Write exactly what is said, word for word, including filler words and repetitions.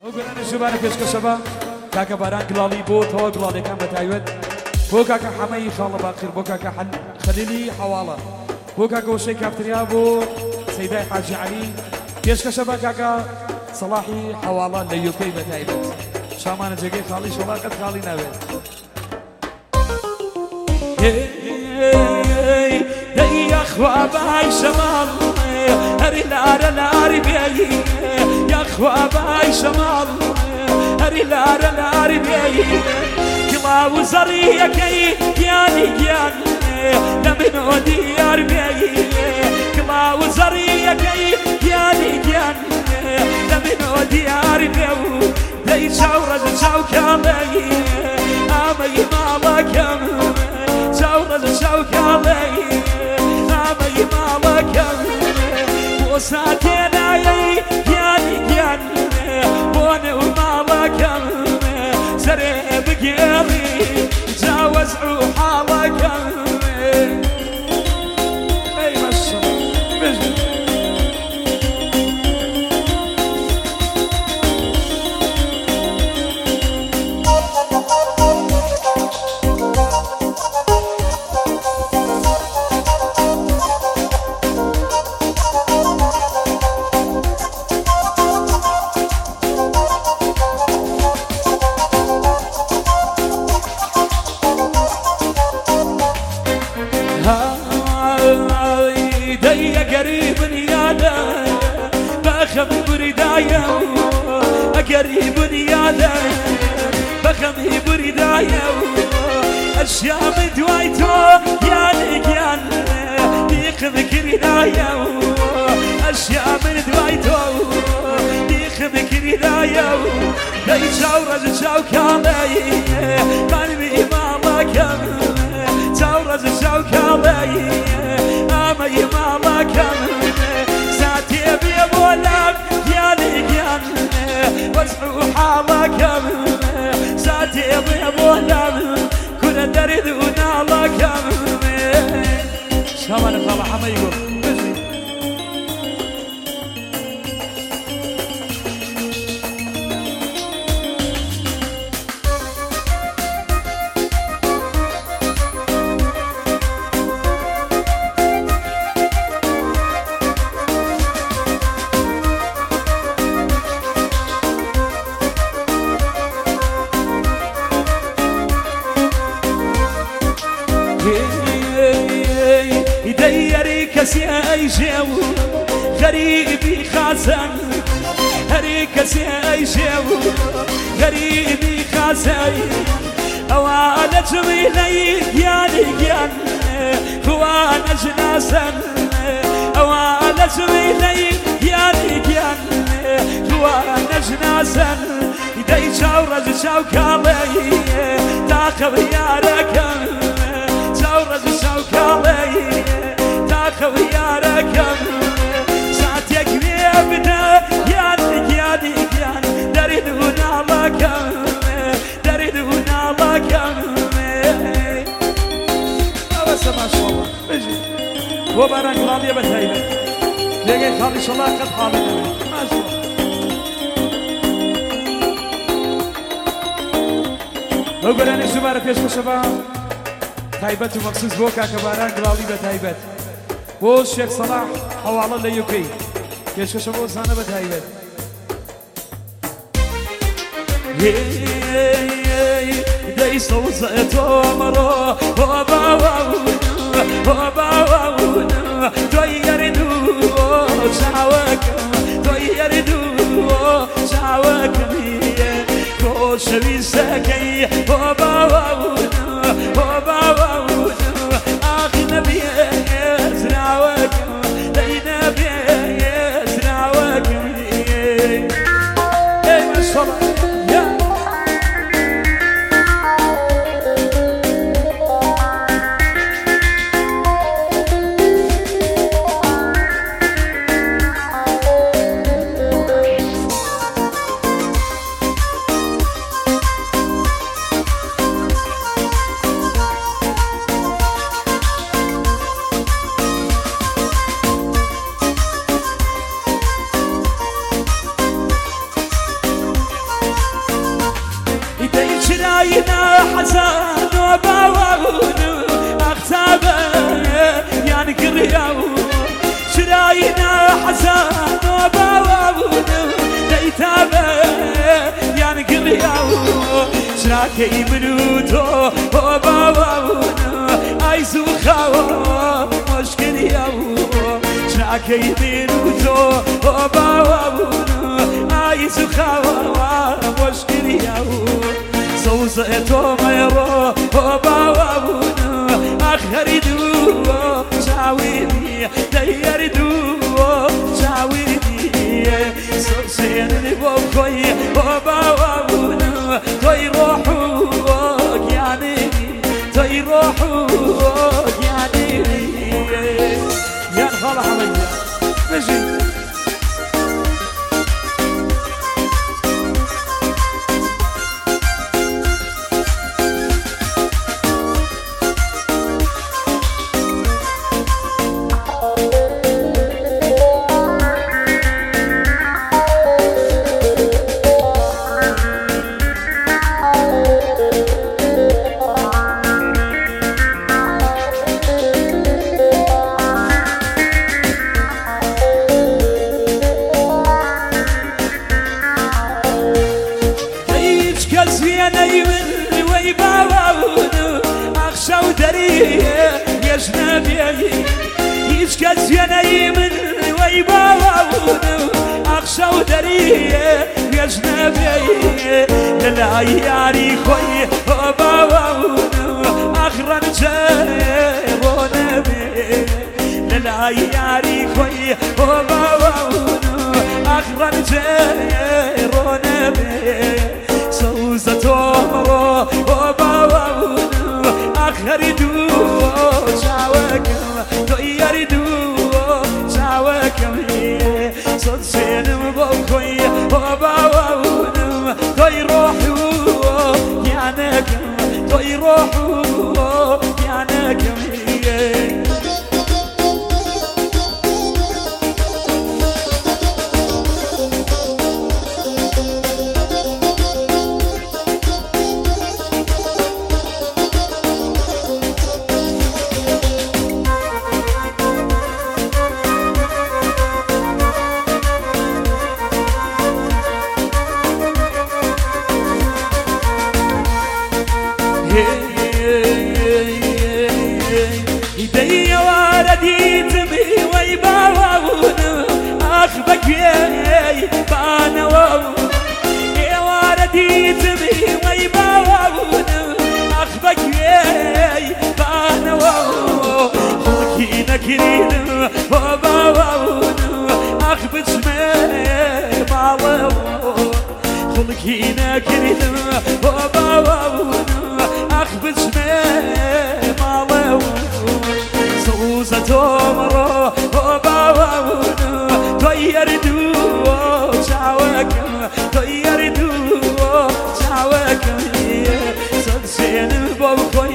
وقلنا شباب فيش كسبة كاكا باران قلالي بوت هو قلالي كان بتايود بو كاكا حمي إن شاء الله باخر بو كاكا حل خليلي حوالة بو كاكا وشي كافتريا بو سيداي حاج علي فيش كسبة كاكا صلاحي حوالة ليوكي بتايود شامان جاكي خالي شولا قد خالي نابد يا اخوة باي شمال هري لارا لاري بيي يا اخوة باي شمال هري لارا لاري بيي كلا وزرية كي ياني ياني لمن وديار بيي كلا وزرية كي ياني ياني لمن وديار بيي لي شاورة شوكة لي آمي مالك شاورة شوكة لي آمي مالك وساكن عيي ياني ياني بوني ومالك سري بقيلي جاوز حالك اي مصر بجد قريب رياده بخمي بردايه الشام دوايته يانك يان ديخ ذكرنايه الشام دوايته ديخ ذكرنايه لي شاورز شوكالي قلبي مالك شاورز شوكالي امي مالك ساتي بيبولك يانك يان واسعوا حالك ساتي ضيب ولم كنا تردونا لك شامان طلع حما يقول يا جو غريبي خازن هريكس يا جو غريبي خازن أوانا جميلي ياني يان خوانا جناسن أوانا جميلي ياني يان خوانا جناسن يدي شاورز شوكالي تاخذ يارك شاورز شوكالي خويارك ساعتك بيبدا يانك يانك يان دريدونا لك دريدونا لك بس ما شاء الله بيجي هو بارك راضي بتهيبه لقيت خالي شاء الله قد حاضر ما شاء الله وقال انا زماره فيش شباب تايبت ومخصوص بوكا كباران راضي بتهيبه بو الشيخ صلاح حواله ليوكي كيش كشبو سنه بتهيبت داي صوصته مرو بابا بابا تغيردو شعوك تغيردو شعوك كل شوي سكي بابا بابا اخي نبي يسرعوك لينا بيه يسرعوك اي ما شاء الله شراينا حسن وباون أختابه يعني كرياو شراينا حسن وباون ليتابه يعني كرياو شراكي منوتو وباون عايزو خاو مشكل ياو شراكي منوتو وباون عايزو خاو مشكل ياو صوصيتو ميرو وباون أخردو شاويني ديردو شاويني صوصين البوكوي وباون توي روحوك يعني توي روحوك يعني يا خاله حمية ماشي هیچ کس یعنی من وی باون اخشى ودريه يجنبيه للعياري خوي باون اخرا جيرون بيه للعياري خوي باون اخرا جيرون بيه سوزة عمره باون اخر دو شعوكم يردو شعوكم صدسين بوكوي وباونم توي روحو يعنكم توي روحو يعنكم يدي واردي تمي ويباون اخبك ياي بانا واو يا واردي تمي ويباون اخبك ياي بانا واو خلقينا كريم وباون اخبك مي باو خلقينا كريم وباون اخبك مي باو صوصة عمره وباون طيردو شعوكم طيردو شعوكم صدسين بوكوي